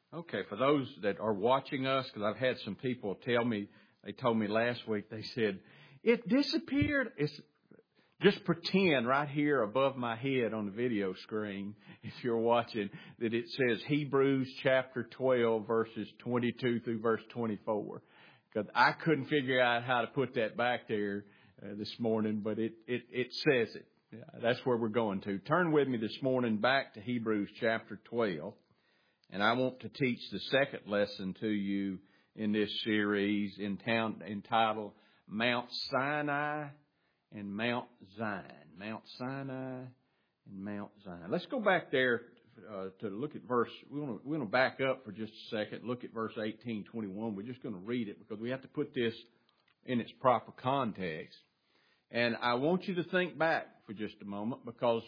Okay, for those that are watching us, because I've had some people tell me, they told me last week, they said, it disappeared. It's just pretend right here above my head on the video screen, if you're watching, that it says Hebrews chapter 12, verses 22 through verse 24. Because I couldn't figure out how to put that back there this morning, but it says it. Yeah, that's where we're going to. Turn with me this morning back to Hebrews chapter 12. And I want to teach the second lesson to you in this series entitled Mount Sinai and Mount Zion. Mount Sinai and Mount Zion. Let's go back there to look at verse. We're going to back up for just a second. Look at verse 18:21. We're just going to read it because we have to put this in its proper context. And I want you to think back for just a moment because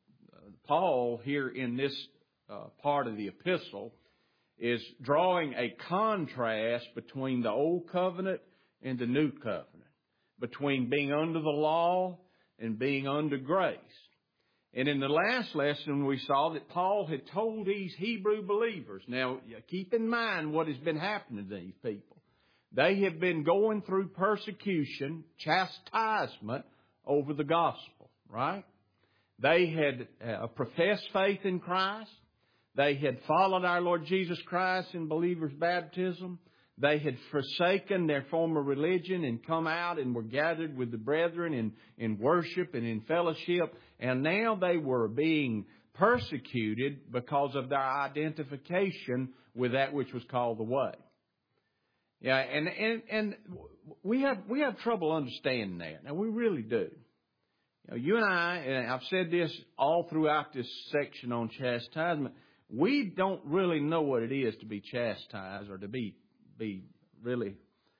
Paul here in this part of the epistle is drawing a contrast between the old covenant and the new covenant, between being under the law and being under grace. And in the last lesson, we saw that Paul had told these Hebrew believers, now keep in mind what has been happening to these people. They have been going through persecution, chastisement over the gospel, right? They had professed faith in Christ. They had followed our Lord Jesus Christ in believers' baptism. They had forsaken their former religion and come out and were gathered with the brethren in worship and in fellowship. And now they were being persecuted because of their identification with that which was called the way. Yeah, and we have trouble understanding that. Now, we really do. You and I, and I've said this all throughout this section on chastisement, we don't really know what it is to be chastised or to be really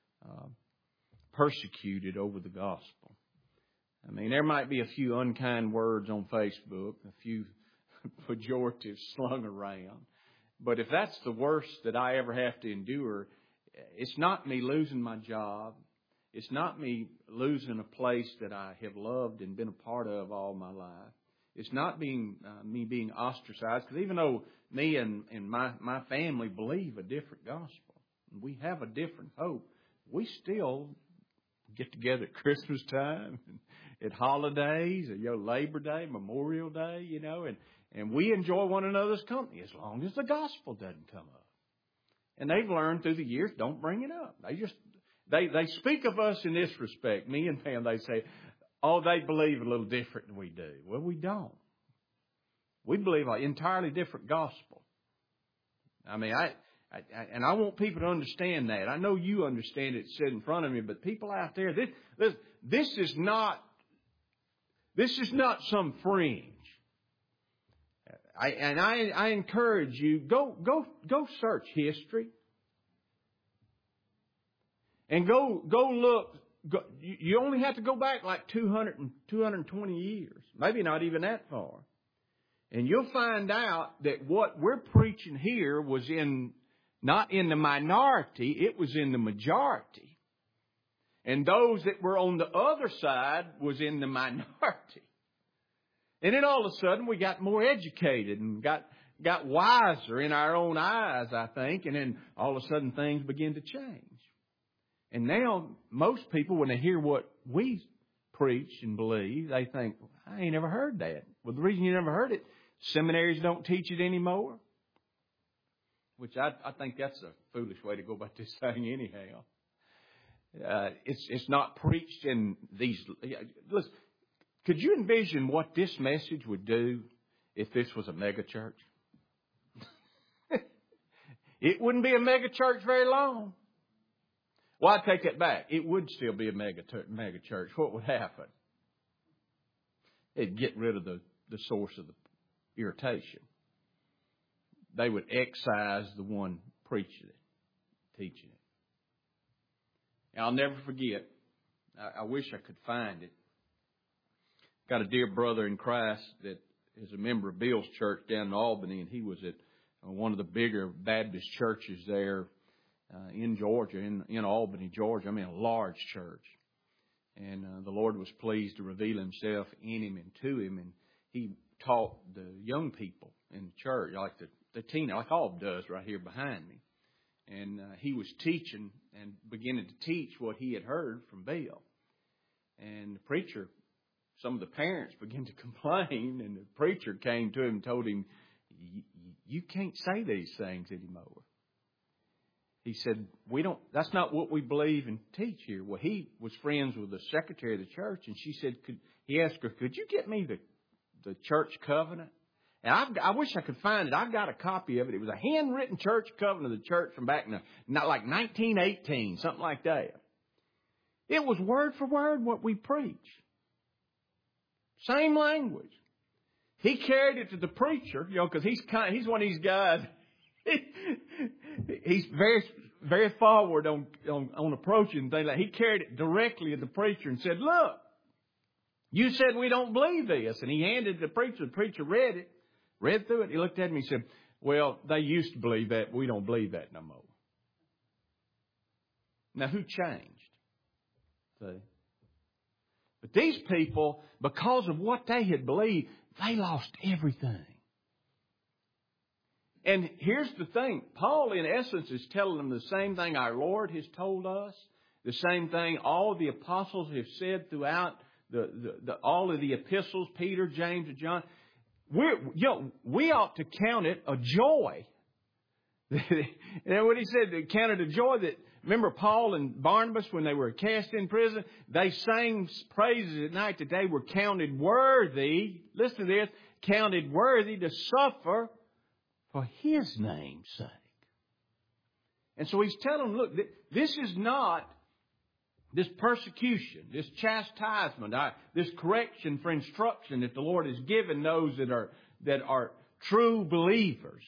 persecuted over the gospel. I mean, there might be a few unkind words on Facebook, a few pejoratives slung around. But if that's the worst that I ever have to endure, it's not me losing my job. It's not me losing a place that I have loved and been a part of all my life. It's not me being ostracized, because even though me and my family believe a different gospel, and we have a different hope, we still get together at Christmas time, and at holidays, Labor Day, Memorial Day, and we enjoy one another's company as long as the gospel doesn't come up. And they've learned through the years, don't bring it up. They speak of us in this respect. Me and Pam, they say, oh, they believe a little different than we do. Well, we don't. We believe an entirely different gospel. I mean, I want people to understand that. I know you understand it sitting in front of me, but people out there, this is not some fringe. I encourage you, go search history. And go look. You only have to go back like 220 years. Maybe not even that far. And you'll find out that what we're preaching here was not in the minority, it was in the majority. And those that were on the other side was in the minority. And then all of a sudden we got more educated and got wiser in our own eyes, I think. And then all of a sudden things begin to change. And now most people, when they hear what we preach and believe, they think, I ain't never heard that. Well, the reason you never heard it, seminaries don't teach it anymore. Which I think that's a foolish way to go about this thing anyhow. It's not preached in these. Listen, could you envision what this message would do if this was a mega church? It wouldn't be a mega church very long. Well, I take that back. It would still be a mega church. What would happen? It'd get rid of the source of the irritation. They would excise the one preaching it, teaching it. And I'll never forget. I wish I could find it. Got a dear brother in Christ that is a member of Bill's church down in Albany, and he was at one of the bigger Baptist churches there in Georgia, in Albany, Georgia. I mean, a large church. And the Lord was pleased to reveal Himself in him and to him, and he taught the young people in the church, like the the teen, like Alb does right here behind me. And he was teaching and beginning to teach what he had heard from Bill. And the preacher, some of the parents began to complain, and the preacher came to him and told him, you can't say these things anymore. He said, that's not what we believe and teach here. Well, he was friends with the secretary of the church, and she said, he asked her, could you get me the church covenant? And I wish I could find it. I've got a copy of it. It was a handwritten church covenant of the church from back in like 1918, something like that. It was word for word what we preach. Same language. He carried it to the preacher, because he's one of these guys. He's very, very forward on approaching things. Like he carried it directly to the preacher and said, "Look, you said we don't believe this." And he handed it to the preacher. The preacher read through it. He looked at me and said, "Well, they used to believe that. We don't believe that no more." Now, who changed? See? But these people, because of what they had believed, they lost everything. And here's the thing. Paul, in essence, is telling them the same thing our Lord has told us, the same thing all the apostles have said throughout all of the epistles, Peter, James, and John. We ought to count it a joy. And what he said, count it a joy that, remember Paul and Barnabas, when they were cast in prison, they sang praises at night that they were counted worthy, listen to this, counted worthy to suffer for His name's sake. And so he's telling them, look, this is not this persecution, this chastisement, this correction for instruction that the Lord has given those that are true believers.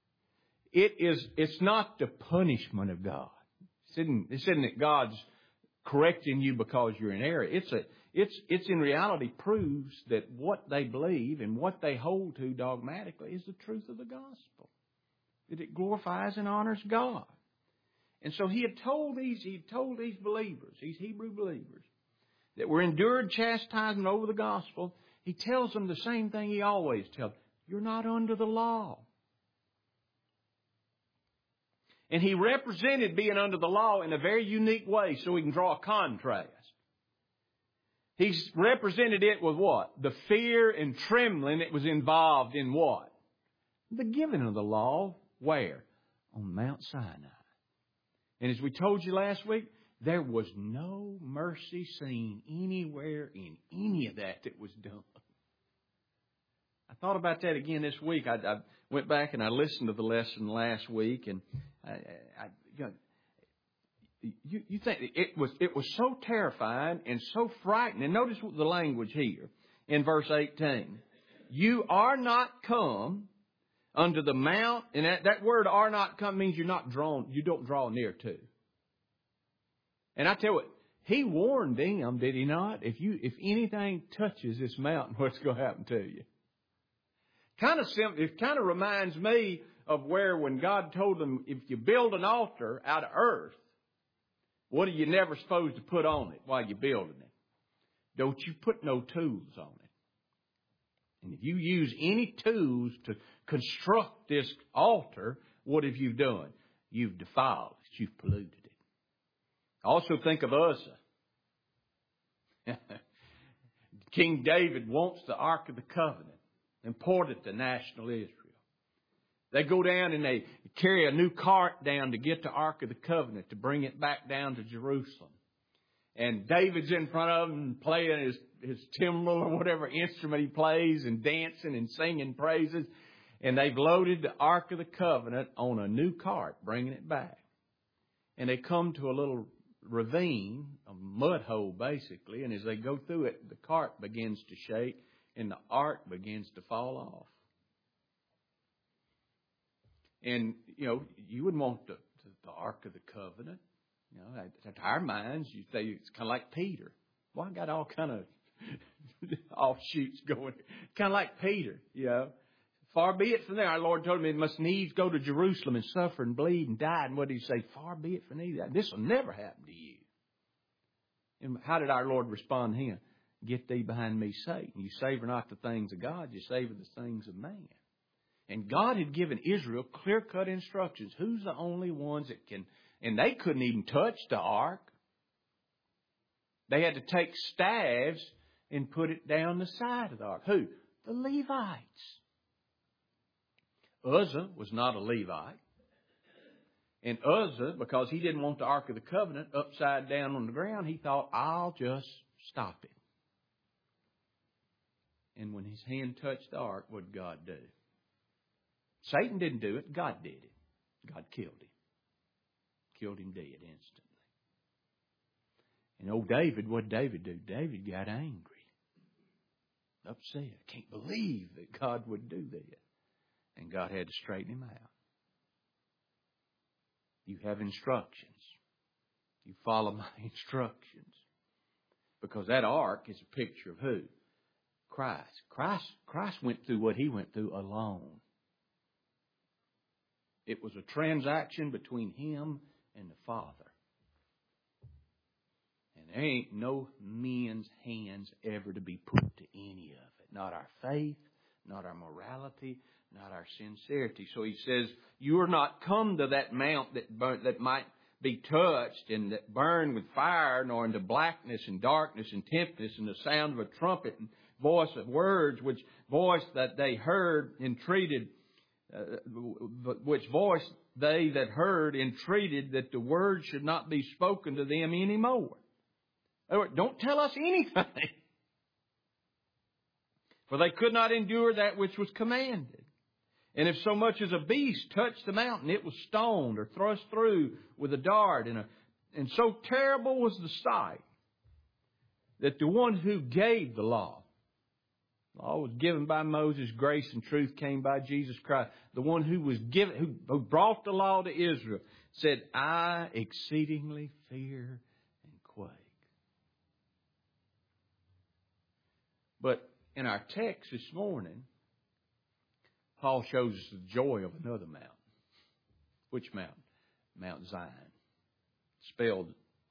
It's not the punishment of God. This isn't that God's correcting you because you're in error. It's in reality proves that what they believe and what they hold to dogmatically is the truth of the gospel. That it glorifies and honors God. And so he had told these believers, these Hebrew believers, that were endured chastisement over the gospel. He tells them the same thing he always tells them. You're not under the law. And he represented being under the law in a very unique way so we can draw a contrast. He's represented it with what? The fear and trembling that was involved in what? The giving of the law. Where? On Mount Sinai. And as we told you last week, there was no mercy seen anywhere in any of that was done. I thought about that again this week. I went back and I listened to the lesson last week, and you think it was so terrifying and so frightening. Notice the language here in verse 18. You are not come unto the mount, and that word "are not come" means you're not drawn. You don't draw near to. And I tell you what, he warned them, did he not? If anything touches this mountain, what's going to happen to you? Kind of simple. It kind of reminds me of where when God told them, if you build an altar out of earth, what are you never supposed to put on it while you're building it? Don't you put no tools on it. And if you use any tools to construct this altar, what have you done? You've defiled it. You've polluted it. Also think of Uzzah. King David wants the Ark of the Covenant imported to national Israel. They go down and they carry a new cart down to get the Ark of the Covenant to bring it back down to Jerusalem. And David's in front of them playing his timbrel or whatever instrument he plays and dancing and singing praises. And they've loaded the Ark of the Covenant on a new cart, bringing it back. And they come to a little ravine, a mud hole basically. And as they go through it, the cart begins to shake and the ark begins to fall off. And, you wouldn't want the Ark of the Covenant. To our minds, you say it's kind of like Peter. Well, I got all kind of offshoots going. Kind of like Peter, Far be it from there. Our Lord told me it must needs go to Jerusalem and suffer and bleed and die. And what did He say? Far be it from thee. This will never happen to you. And how did our Lord respond to him? Get thee behind me, Satan. You savor not the things of God, you savor the things of man. And God had given Israel clear-cut instructions. Who's the only ones that can... And they couldn't even touch the ark. They had to take staves and put it down the side of the ark. Who? The Levites. Uzzah was not a Levite. And Uzzah, because he didn't want the Ark of the Covenant upside down on the ground, he thought, I'll just stop it. And when his hand touched the ark, what did God do? Satan didn't do it. God did it. God killed him. Killed him dead instantly. And old David, what did David do? David got angry. Upset. Can't believe that God would do that. And God had to straighten him out. You have instructions. You follow my instructions. Because that ark is a picture of who? Christ. Christ went through what he went through alone. It was a transaction between him and the Father. And there ain't no men's hands ever to be put to any of it. Not our faith, not our morality, not our sincerity. So he says, you are not come to that mount that might be touched and that burn with fire, nor into blackness and darkness and tempest and the sound of a trumpet and voice of words, which voice that they heard entreated, which voice they that heard entreated that the word should not be spoken to them anymore. Don't tell us anything. For they could not endure that which was commanded. And if so much as a beast touched the mountain, it was stoned or thrust through with a dart. And so terrible was the sight that the one who gave the law was given by Moses, grace and truth came by Jesus Christ. The one who was given, who brought the law to Israel, said, I exceedingly fear and quake. But in our text this morning, Paul shows us the joy of another mountain. Which mountain? Mount Zion. Spelled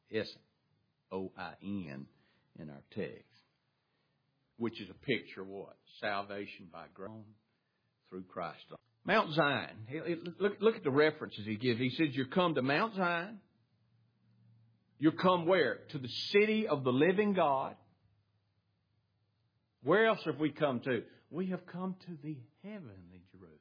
S-O-I-N in our text. Which is a picture of what? Salvation by grace through Christ. Mount Zion. Look at the references he gives. He says, you're come to Mount Zion. You're come where? To the city of the living God. Where else have we come to? We have come to the heavenly Jerusalem.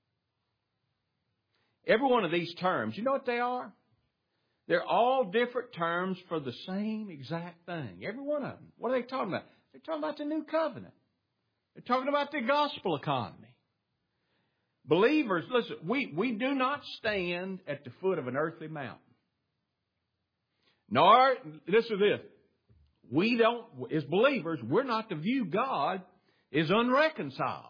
Every one of these terms, you know what they are? They're all different terms for the same exact thing. Every one of them. What are they talking about? They're talking about the new covenant. They're talking about the gospel economy. Believers, listen, we do not stand at the foot of an earthly mountain. Nor, listen to this, we don't, as believers, we're not to view God as unreconciled,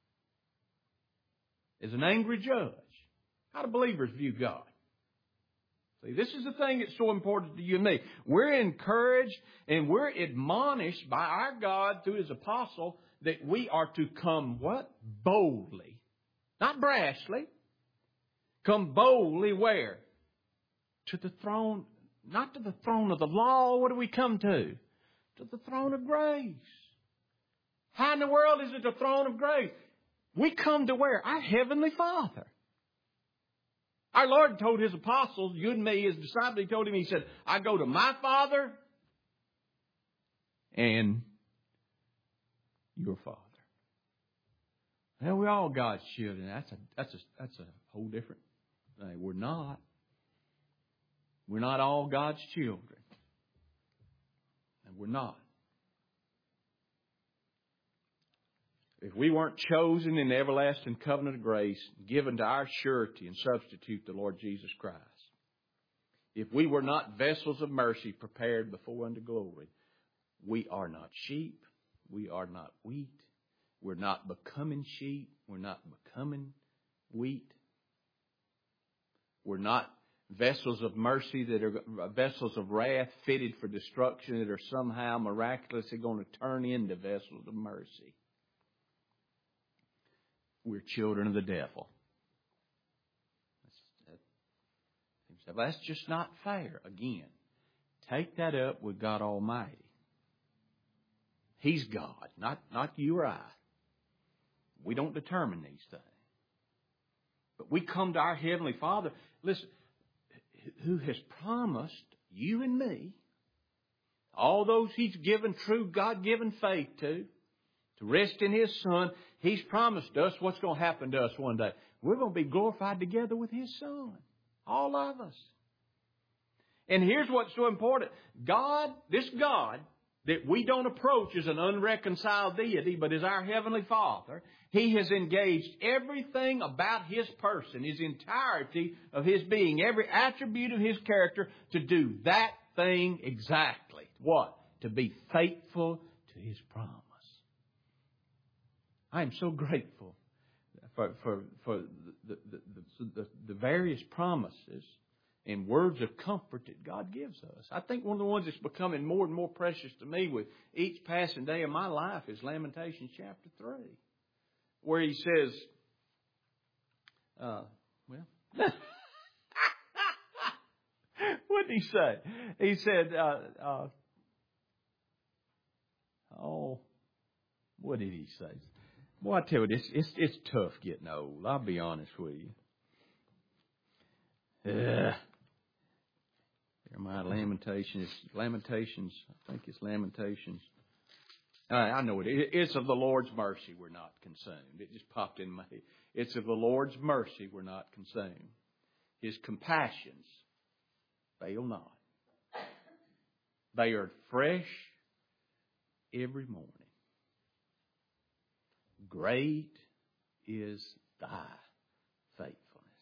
as an angry judge. How do believers view God? See, this is the thing that's so important to you and me. We're encouraged and we're admonished by our God through His apostle that we are to come what? Boldly. Not brashly. Come boldly where? To the throne, not to the throne of the law. What do we come to? To the throne of grace. How in the world is it the throne of grace? We come to where? Our Heavenly Father. Our Lord told His apostles, you and me, His disciples, He told him, He said, I go to my Father and your Father. Well, we're all God's children. That's a whole different thing. We're not. We're not all God's children. And we're not. If we weren't chosen in the everlasting covenant of grace, given to our surety and substitute the Lord Jesus Christ, if we were not vessels of mercy prepared before unto glory, we are not sheep. We are not wheat. We're not becoming sheep. We're not becoming wheat. We're not vessels of mercy that are vessels of wrath fitted for destruction that are somehow miraculously going to turn into vessels of mercy. We're children of the devil. That's just not fair. Again, take that up with God Almighty. He's God, not you or I. We don't determine these things. But we come to our Heavenly Father, listen, who has promised you and me, all those He's given true God-given faith to rest in His Son. He's promised us what's going to happen to us one day. We're going to be glorified together with His Son. All of us. And here's what's so important. This God that we don't approach as an unreconciled deity, but as our Heavenly Father, He has engaged everything about His person, His entirety of His being, every attribute of His character to do that thing exactly. What? To be faithful to His promise. I am so grateful for the various promises and words of comfort that God gives us. I think one of the ones that's becoming more and more precious to me with each passing day of my life is Lamentations chapter 3, where He says, what did He say? He said, what did He say? Well, I tell you, it's tough getting old. I'll be honest with you. My Lamentations. I think it's Lamentations. I know it. It's of the Lord's mercy we're not consumed. It just popped in my head. It's of the Lord's mercy we're not consumed. His compassions fail not. They are fresh every morning. Great is thy faithfulness.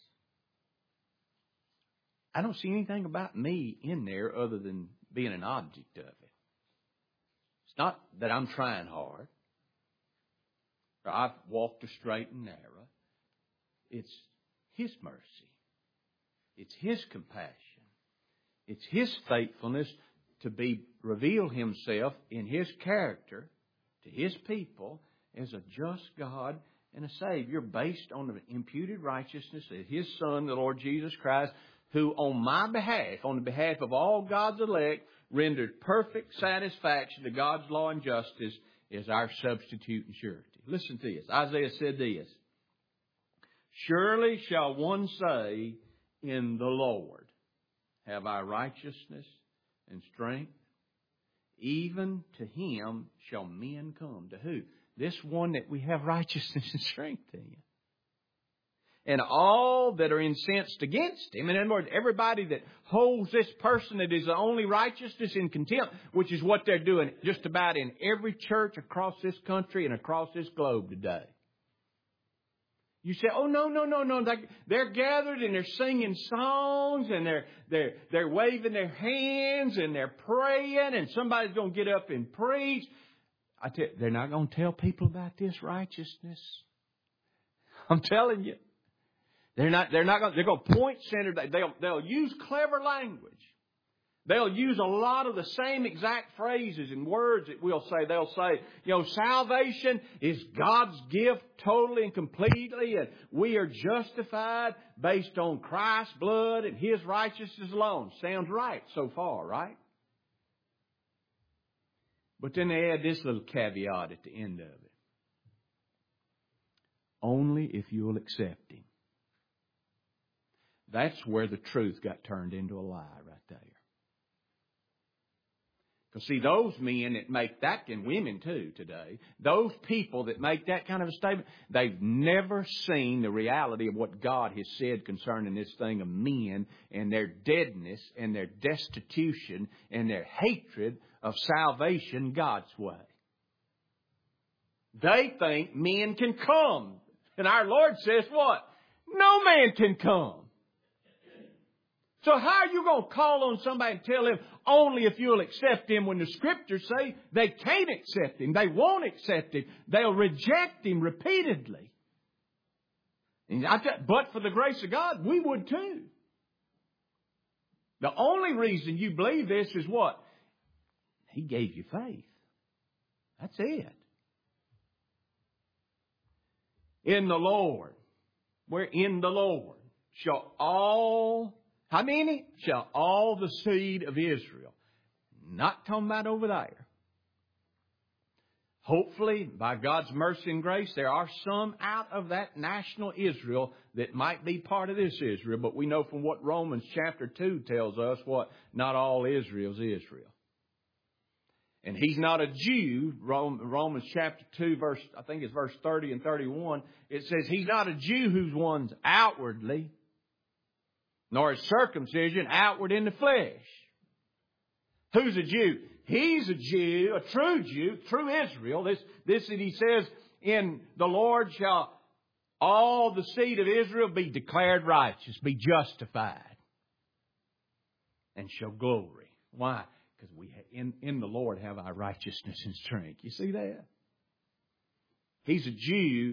I don't see anything about me in there other than being an object of it. It's not that I'm trying hard. Or I've walked a straight and narrow. It's His mercy. It's His compassion. It's His faithfulness to reveal Himself in His character to His people as a just God and a Savior based on the imputed righteousness of His Son, the Lord Jesus Christ, who on my behalf, on the behalf of all God's elect, rendered perfect satisfaction to God's law and justice as our substitute and surety. Listen to this. Isaiah said this, surely shall one say, in the Lord have I righteousness and strength. Even to Him shall men come. To who? This one that we have righteousness and strength in. And all that are incensed against Him. In other words, everybody that holds this person that is the only righteousness in contempt, which is what they're doing just about in every church across this country and across this globe today. You say, oh, no. They're gathered and they're singing songs and they're waving their hands and they're praying and somebody's going to get up and preach. I tell you, they're not going to tell people about this righteousness. I'm telling you. They're going to point center. They'll use clever language. They'll use a lot of the same exact phrases and words that we'll say. They'll say, salvation is God's gift totally and completely, and we are justified based on Christ's blood and His righteousness alone. Sounds right so far, right? But then they add this little caveat at the end of it. Only if you'll accept Him. That's where the truth got turned into a lie right there. Because see, those men that make that, and women too today, those people that make that kind of a statement, they've never seen the reality of what God has said concerning this thing of men and their deadness and their destitution and their hatred of salvation God's way. They think men can come. And our Lord says what? No man can come. So how are you going to call on somebody and tell them only if you'll accept Him when the Scriptures say they can't accept Him, they won't accept Him, they'll reject Him repeatedly? But for the grace of God, we would too. The only reason you believe this is what? He gave you faith. That's it. In the Lord. We're in the Lord. Shall all... How many? Shall all the seed of Israel. Not talking about over there. Hopefully, by God's mercy and grace, there are some out of that national Israel that might be part of this Israel. But we know from what Romans chapter 2 tells us what not all Israel's Israel. And he's not a Jew. Romans chapter 2, I think it's verse 30 and 31. It says he's not a Jew who's one's outwardly, nor is circumcision outward in the flesh. Who's a Jew? He's a Jew, a true Jew, true Israel. This that he says, in the Lord shall all the seed of Israel be declared righteous, be justified, and shall glory. Why? Because we in the Lord have our righteousness and strength. You see that? He's a Jew,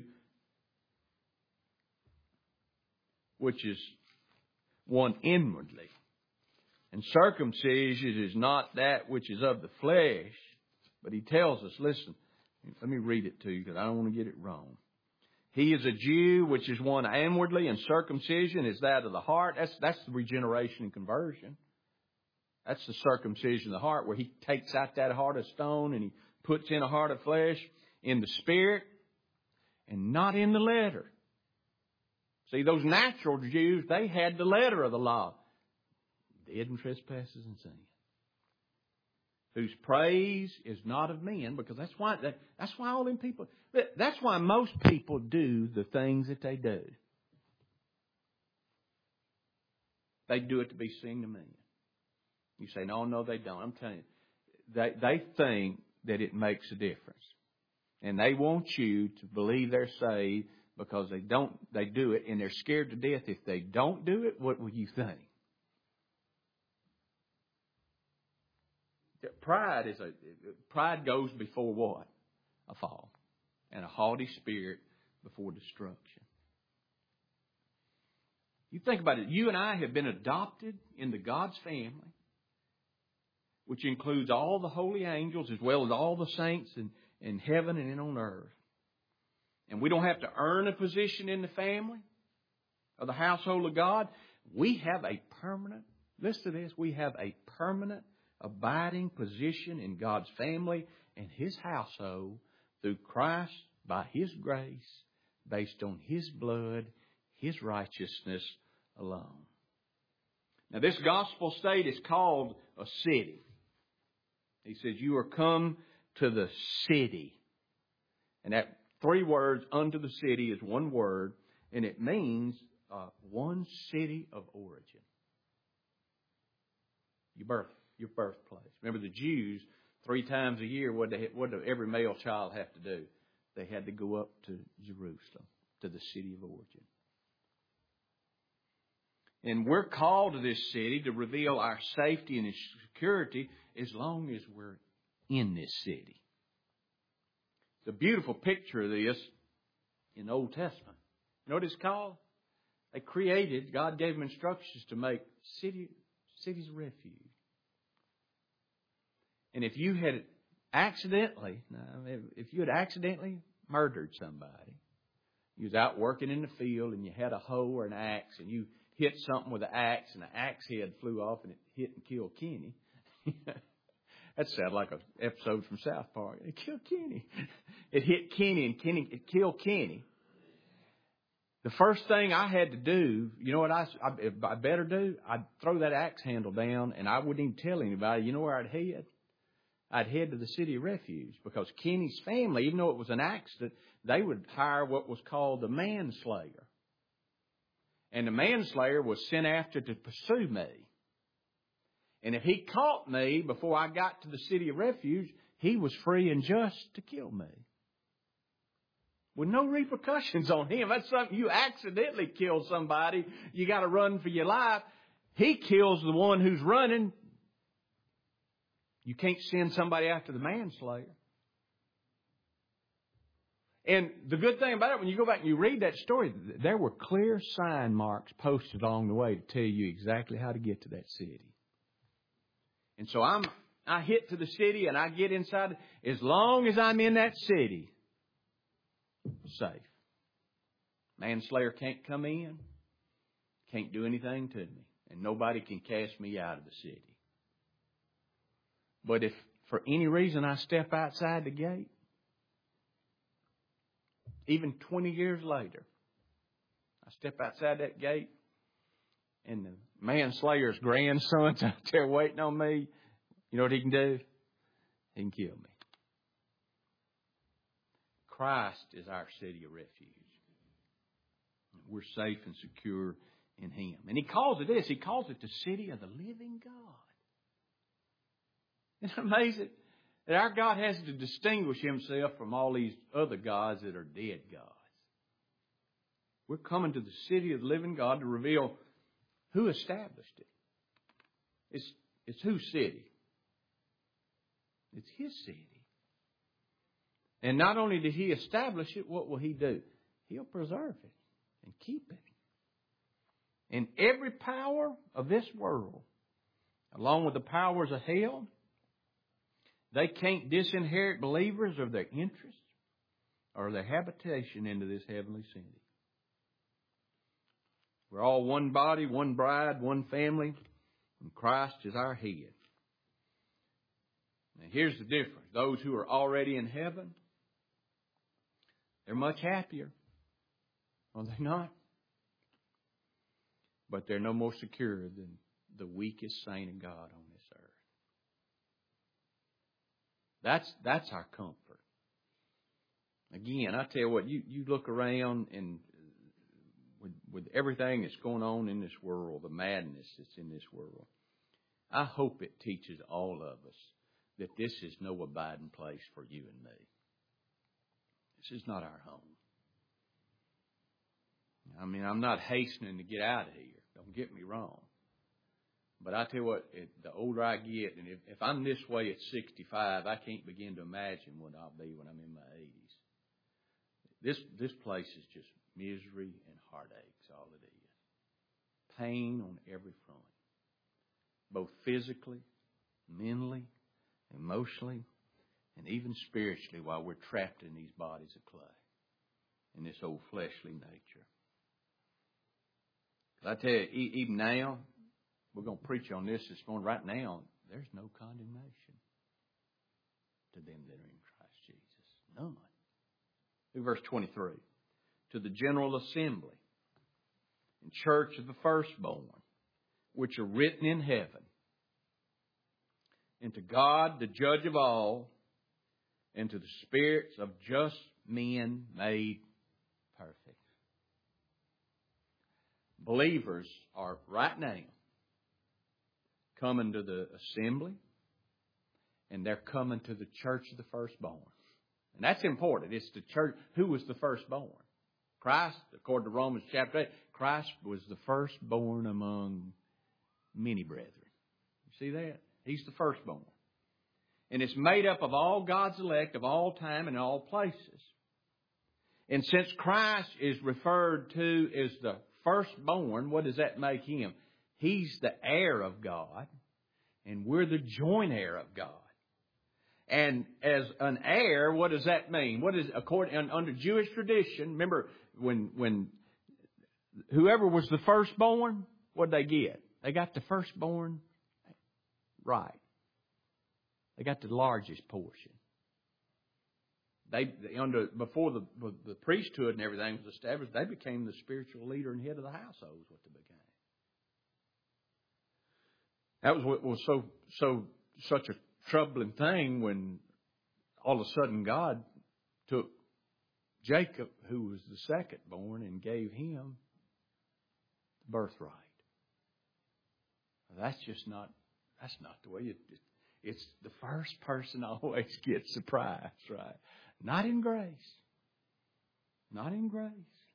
which is one inwardly. And circumcision is not that which is of the flesh. But he tells us, listen, let me read it to you because I don't want to get it wrong. He is a Jew, which is one inwardly, and circumcision is that of the heart. That's the regeneration and conversion. That's the circumcision of the heart, where he takes out that heart of stone and he puts in a heart of flesh, in the spirit and not in the letter. See, those natural Jews, they had the letter of the law. Dead in trespasses and sin. Whose praise is not of men, because that's why all them people, that's why most people do the things that they do. They do it to be seen to men. You say, no, they don't. I'm telling you, they think that it makes a difference. And they want you to believe they're saved because they do it, and they're scared to death. If they don't do it, what will you think? Pride goes before what? A fall. And a haughty spirit before destruction. You think about it. You and I have been adopted into God's family, which includes all the holy angels as well as all the saints in heaven and on earth. And we don't have to earn a position in the family of the household of God. We have a permanent, listen to this, we have a permanent abiding position in God's family and His household through Christ by His grace, based on His blood, His righteousness alone. Now this gospel state is called a city. He says, you are come to the city. And that 3 words, unto the city, is one word, and it means one city of origin. Your birthplace. Remember the Jews, 3 times a year, what did every male child have to do? They had to go up to Jerusalem, to the city of origin. And we're called to this city to reveal our safety and security as long as we're in this city. It's a beautiful picture of this in the Old Testament. You know what it's called? God gave them instructions to make cities of refuge. And if you had accidentally murdered somebody, you was out working in the field and you had a hoe or an axe and you hit something with an axe and the axe head flew off and it hit and killed Kenny. That sounded like an episode from South Park. It killed Kenny. It hit Kenny and it killed Kenny. The first thing I had to do, you know what I better do? I'd throw that axe handle down and I wouldn't even tell anybody. You know where I'd head? I'd head to the city of refuge, because Kenny's family, even though it was an accident, they would hire what was called the manslayer. And the manslayer was sent after to pursue me. And if he caught me before I got to the city of refuge, he was free and just to kill me. With no repercussions on him. That's something, you accidentally kill somebody, you got to run for your life. He kills the one who's running. You can't send somebody after the manslayer. And the good thing about it, when you go back and you read that story, there were clear sign marks posted along the way to tell you exactly how to get to that city. And so I hit to the city and I get inside. As long as I'm in that city, safe. Manslayer can't come in, can't do anything to me, and nobody can cast me out of the city. But if for any reason I step outside the gate, even 20 years later, I step outside that gate and the manslayer's grandson's out there waiting on me. You know what he can do? He can kill me. Christ is our city of refuge. We're safe and secure in Him. And He calls it this. He calls it the city of the living God. Isn't it amazing that our God has to distinguish Himself from all these other gods that are dead gods? We're coming to the city of the living God to reveal who established it. It's whose city? It's His city. And not only did He establish it, what will He do? He'll preserve it and keep it. And every power of this world, along with the powers of hell, they can't disinherit believers of their interest or their habitation into this heavenly city. We're all one body, one bride, one family, and Christ is our head. Now here's the difference. Those who are already in heaven, they're much happier. Are they not? But they're no more secure than the weakest saint of God on this earth. That's our comfort. Again, I tell you what, you look around and with everything that's going on in this world, the madness that's in this world, I hope it teaches all of us that this is no abiding place for you and me. This is not our home. I mean, I'm not hastening to get out of here. Don't get me wrong. But I tell you what, the older I get, and if I'm this way at 65, I can't begin to imagine what I'll be when I'm in my 80s. This place is just misery and heartaches, all it is. Pain on every front. Both physically, mentally, emotionally, and even spiritually while we're trapped in these bodies of clay, in this old fleshly nature. I tell you, even now, we're going to preach on this morning. Right now, there's no condemnation to them that are in Christ Jesus. None. Look at verse 23. To the general assembly and church of the firstborn, which are written in heaven, and to God, the judge of all, and to the spirits of just men made perfect. Believers are right now coming to the assembly, and they're coming to the church of the firstborn. And that's important. It's the church. Who was the firstborn? Christ, according to Romans chapter 8, Christ was the firstborn among many brethren. You see that? He's the firstborn. And it's made up of all God's elect of all time and all places. And since Christ is referred to as the firstborn, what does that make Him? He's the heir of God, and we're the joint heir of God. And as an heir, what does that mean? What is under Jewish tradition? Remember, when whoever was the firstborn, what did they get? They got the firstborn right. They got the largest portion. Before the priesthood and everything was established, they became the spiritual leader and head of the household. Is what they became. That was what was such a troubling thing when all of a sudden God took Jacob, who was the second born, and gave him the birthright. That's not the way it's the first person always gets the prize, right? Not in grace. Not in grace.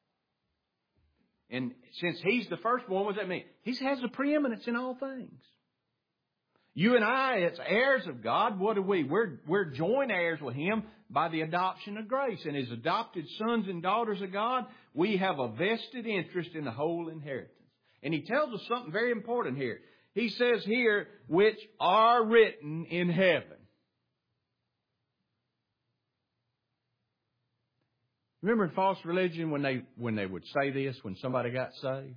And since He's the firstborn, what does that mean? He has the preeminence in all things. You and I, as heirs of God, what are we? We're joint heirs with Him by the adoption of grace. And as adopted sons and daughters of God, we have a vested interest in the whole inheritance. And He tells us something very important here. He says here, which are written in heaven. Remember in false religion when they would say this when somebody got saved?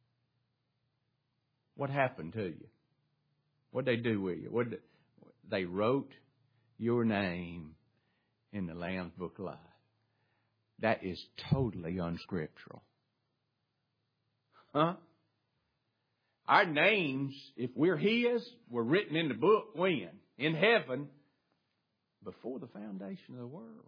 What happened to you? What did they do with you? They wrote your name in the Lamb's Book of Life. That is totally unscriptural. Huh? Our names, if we're His, were written in the book when? In heaven, before the foundation of the world.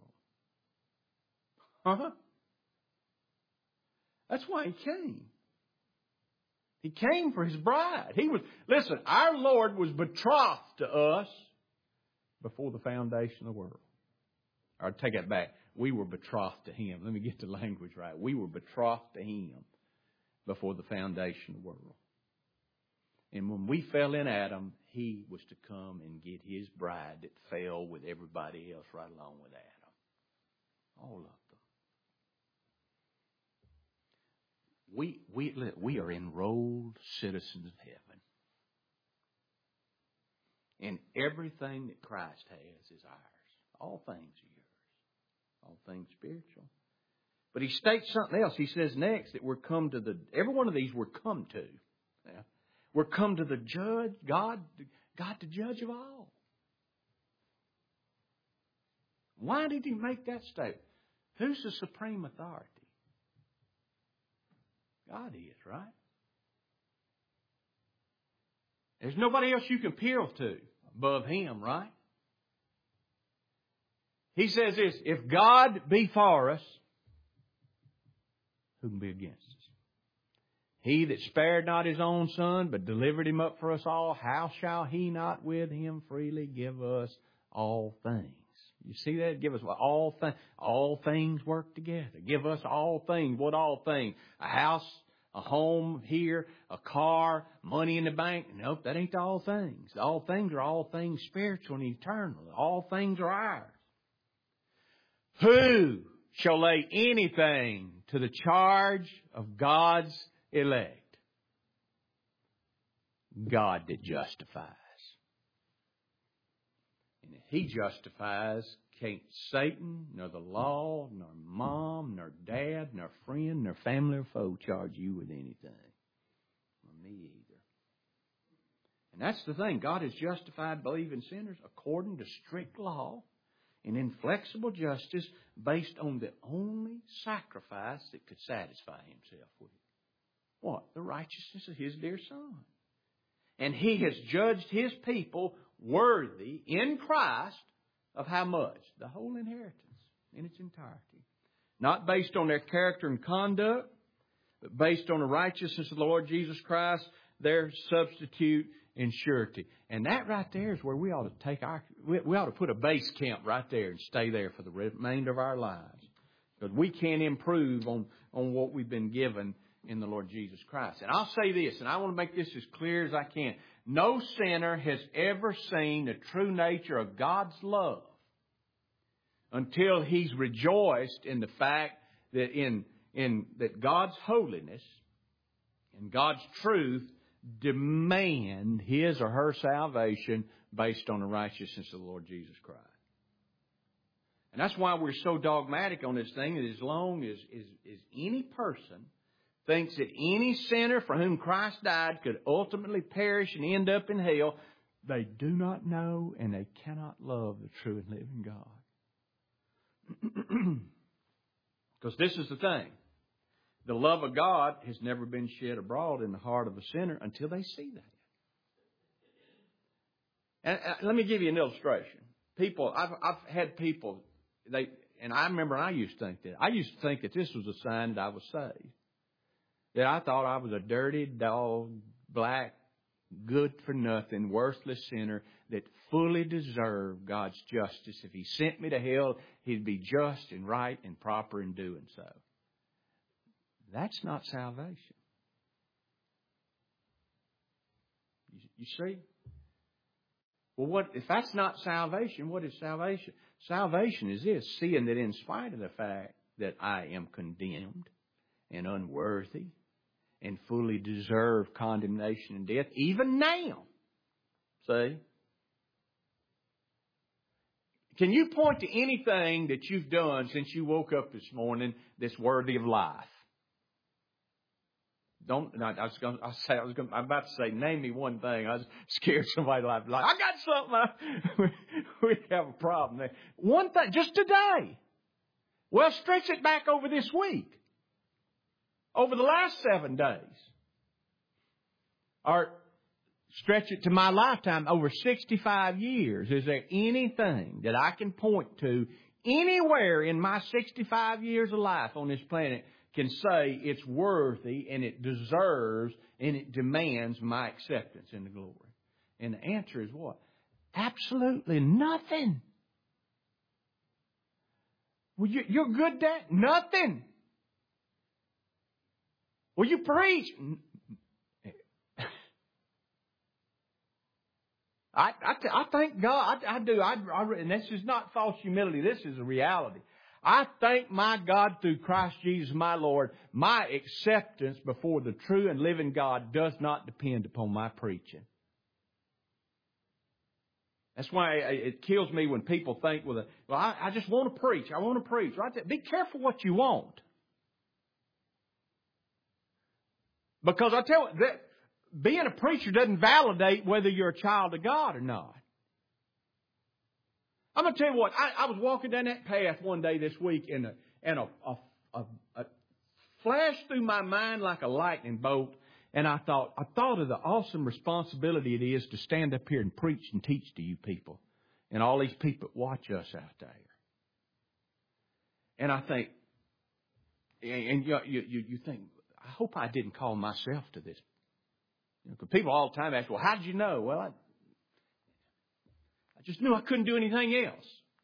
Huh? That's why He came. He came for His bride. Listen, our Lord was betrothed to us before the foundation of the world. Or take that back. We were betrothed to Him. Let me get the language right. We were betrothed to Him before the foundation of the world. And when we fell in Adam, He was to come and get His bride that fell with everybody else right along with Adam. All of them. We are enrolled citizens of heaven. And everything that Christ has is ours. All things are yours. All things spiritual. But He states something else. He says next that we're come to every one of these we're come to. Yeah. We're come to the judge, God the judge of all. Why did He make that statement? Who's the supreme authority? God is, right? There's nobody else you can appeal to above Him, right? He says this, if God be for us, who can be against us? He that spared not His own Son, but delivered Him up for us all, how shall He not with Him freely give us all things? You see that? Give us all things. All things work together. Give us all things. What all things? A house, a home here, a car, money in the bank. Nope, that ain't all things. All things are all things spiritual and eternal. All things are ours. Who shall lay anything to the charge of God's elect? God that justifies. And if He justifies, can't Satan, nor the law, nor mom, nor dad, nor friend, nor family or foe charge you with anything. Or me either. And that's the thing. God has justified believing sinners according to strict law and inflexible justice based on the only sacrifice that could satisfy Himself with. What? The righteousness of His dear Son. And He has judged His people worthy in Christ of how much? The whole inheritance in its entirety. Not based on their character and conduct, but based on the righteousness of the Lord Jesus Christ, their substitute and surety. And that right there is where we ought to we ought to put a base camp right there and stay there for the remainder of our lives. Because we can't improve on what we've been given in the Lord Jesus Christ. And I'll say this, and I want to make this as clear as I can. No sinner has ever seen the true nature of God's love until he's rejoiced in the fact that that God's holiness and God's truth demand his or her salvation based on the righteousness of the Lord Jesus Christ. And that's why we're so dogmatic on this thing, that as long as any person thinks that any sinner for whom Christ died could ultimately perish and end up in hell, they do not know and they cannot love the true and living God. Because this is the thing. The love of God has never been shed abroad in the heart of a sinner until they see that. And let me give you an illustration. I've had people, and I remember I used to think that. I used to think that this was a sign that I was saved. That I thought I was a dirty, dog, black, good-for-nothing, worthless sinner that fully deserved God's justice. If He sent me to hell, He'd be just and right and proper in doing so. That's not salvation. You see? Well, if that's not salvation, what is salvation? Salvation is this, seeing that in spite of the fact that I am condemned and unworthy and fully deserve condemnation and death, even now. See? Can you point to anything that you've done since you woke up this morning that's worthy of life? I'm about to say, name me one thing. I was scared somebody like, I got something. We have a problem there. One thing, just today. Well, stretch it back over this week. Over the last 7 days. Or stretch it to my lifetime, over 65 years. Is there anything that I can point to anywhere in my 65 years of life on this planet can say it's worthy and it deserves and it demands my acceptance in the glory? And the answer is what? Absolutely nothing. Well, you're good at that? Nothing. Well, you preach. I thank God. I do. And this is not false humility. This is a reality. I thank my God through Christ Jesus my Lord. My acceptance before the true and living God does not depend upon my preaching. That's why it kills me when people think, well, I just want to preach. I want to preach. Right? Be careful what you want. Because I tell you, that being a preacher doesn't validate whether you're a child of God or not. I'm going to tell you what, I was walking down that path one day this week and a flashed through my mind like a lightning bolt. And I thought of the awesome responsibility it is to stand up here and preach and teach to you people. And all these people that watch us out there. And I think, and you think, I hope I didn't call myself to this. Because people all the time ask, well, how did you know? Well, I just knew I couldn't do anything else.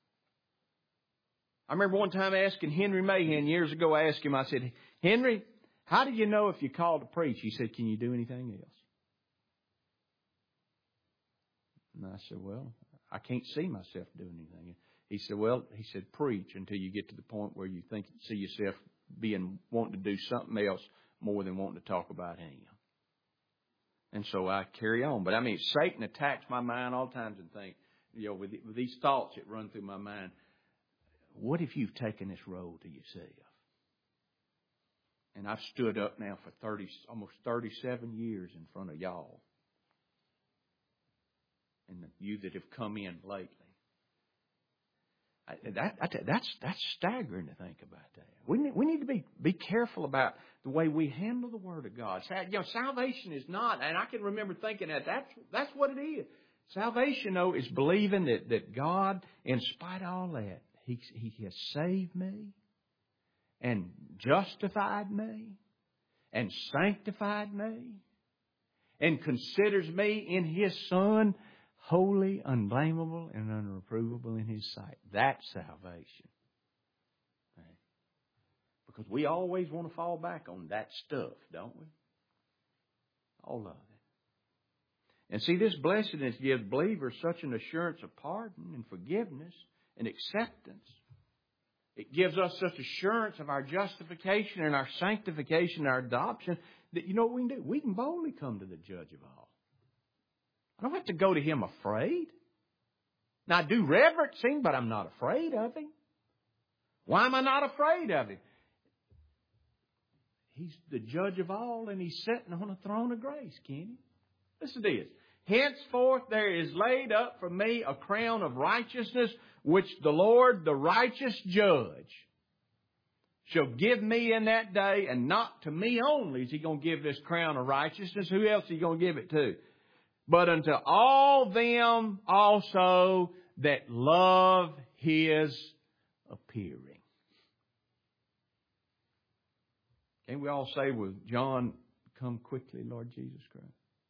I remember one time asking Henry Mahan years ago, I asked him, I said, Henry, how do you know if you're called to preach? He said, can you do anything else? And I said, well, I can't see myself doing anything. He said, preach until you get to the point where you see yourself wanting to do something else more than wanting to talk about Him. And so I carry on. But I mean, Satan attacks my mind all times and think, with these thoughts that run through my mind, what if you've taken this road to yourself? And I've stood up now for almost 37 years in front of y'all. And you that have come in lately. That's staggering to think about that. We need to be careful about the way we handle the Word of God. Salvation is not, and I can remember thinking that's what it is. Salvation, though, is believing that God, in spite of all that, He has saved me and justified me and sanctified me and considers me in His Son holy, unblameable, and unreprovable in His sight. That's salvation. Because we always want to fall back on that stuff, don't we? All of it. And see, this blessedness gives believers such an assurance of pardon and forgiveness and acceptance. It gives us such assurance of our justification and our sanctification and our adoption that you know what we can do? We can boldly come to the Judge of all. I don't have to go to Him afraid. Now, I do reverence Him, but I'm not afraid of Him. Why am I not afraid of Him? He's the Judge of all, and He's sitting on a throne of grace, Kenny. Listen to this. Henceforth there is laid up for me a crown of righteousness, which the Lord, the righteous judge, shall give me in that day, and not to me only is He going to give this crown of righteousness. Who else is He going to give it to? But unto all them also that love His appearing. Can't we all say with John, come quickly, Lord Jesus Christ?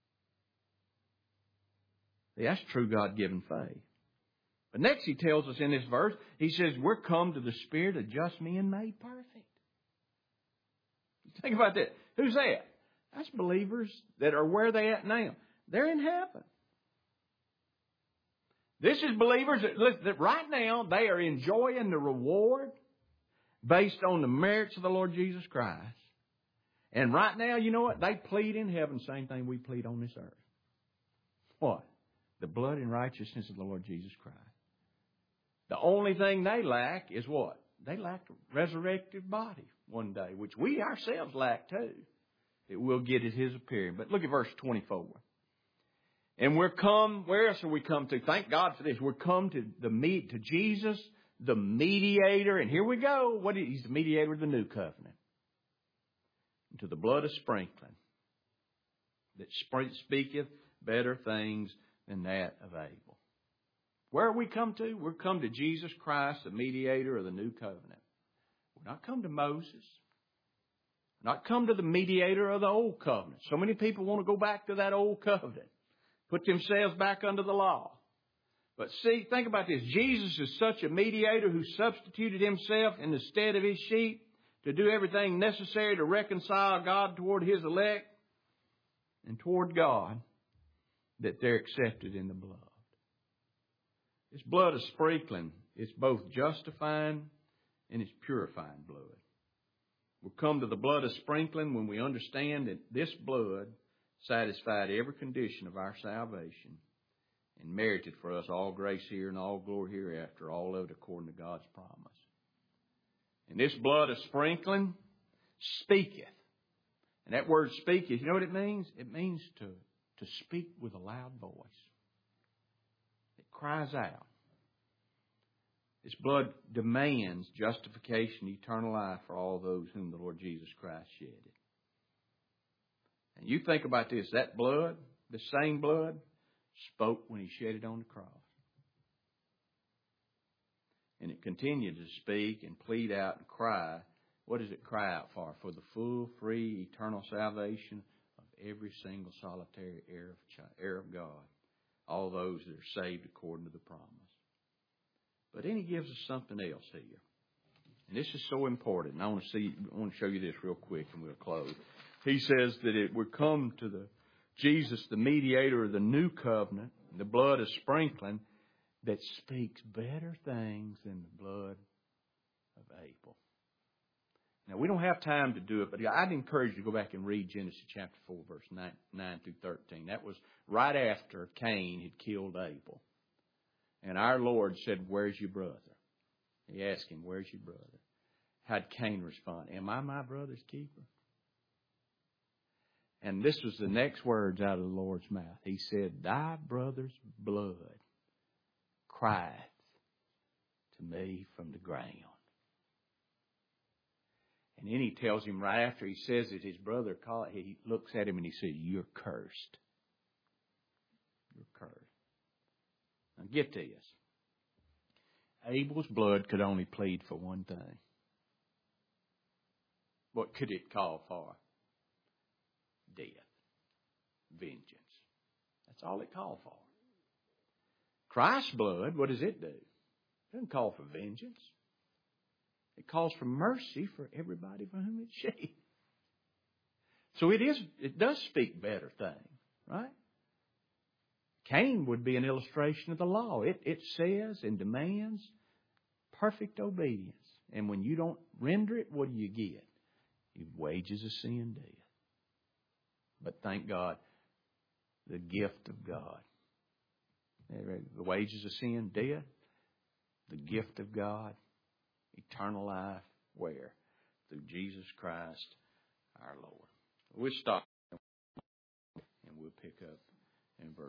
See, that's true God-given faith. But next He tells us in this verse, He says, we're come to the Spirit of just men made perfect. Think about that. Who's that? That's believers that are where they at now. They're in heaven. This is believers that right now they are enjoying the reward based on the merits of the Lord Jesus Christ. And right now, you know what? They plead in heaven the same thing we plead on this earth. What? The blood and righteousness of the Lord Jesus Christ. The only thing they lack is what? They lack a resurrected body one day, which we ourselves lack too. That we'll get at His appearing. But look at verse 24. And we're come, where else are we come to? Thank God for this. We're come to Jesus, the mediator, and here we go. He's the mediator of the new covenant. To the blood of sprinkling that speaketh better things than that of Abel. Where are we come to? We're come to Jesus Christ, the mediator of the new covenant. We're not come to Moses. We're not come to the mediator of the old covenant. So many people want to go back to that old covenant, put themselves back under the law. But see, think about this. Jesus is such a mediator who substituted himself in the stead of his sheep to do everything necessary to reconcile God toward his elect and toward God, that they're accepted in the blood. This blood of sprinkling is both justifying and it's purifying blood. We'll come to the blood of sprinkling when we understand that this blood satisfied every condition of our salvation and merited for us all grace here and all glory hereafter, all of it according to God's promise. And this blood of sprinkling speaketh. And that word speaketh, you know what it means? It means to speak with a loud voice. It cries out. This blood demands justification, eternal life for all those whom the Lord Jesus Christ shedded. And you think about this, that blood, the same blood, spoke when he shed it on the cross. And it continued to speak and plead out and cry. What does it cry out for? For the full, free, eternal salvation of every single solitary heir of God. All those that are saved according to the promise. But then he gives us something else here. And this is so important. And I want to show you this real quick and we'll close. He says that we come to Jesus, the mediator of the new covenant, the blood of sprinkling, that speaks better things than the blood of Abel. Now, we don't have time to do it, but I'd encourage you to go back and read Genesis chapter 4, verse 9 through 13. That was right after Cain had killed Abel. And our Lord said, "Where's your brother?" He asked him, "Where's your brother?" How'd Cain respond? "Am I my brother's keeper?" And this was the next words out of the Lord's mouth. He said, "Thy brother's blood crieth to me from the ground." And then he tells him right after he says it, his brother, he looks at him and he says, "You're cursed. You're cursed." Now get this. Abel's blood could only plead for one thing. What could it call for? Death. Vengeance. That's all it called for. Christ's blood, what does it do? It doesn't call for vengeance. It calls for mercy for everybody for whom it's shed. So it does speak better things, right? Cain would be an illustration of the law. It says and demands perfect obedience. And when you don't render it, what do you get? Your wages of sin, death. But thank God, the gift of God. The wages of sin, death. The gift of God, eternal life. Where? Through Jesus Christ our Lord. We'll stop and we'll pick up in verse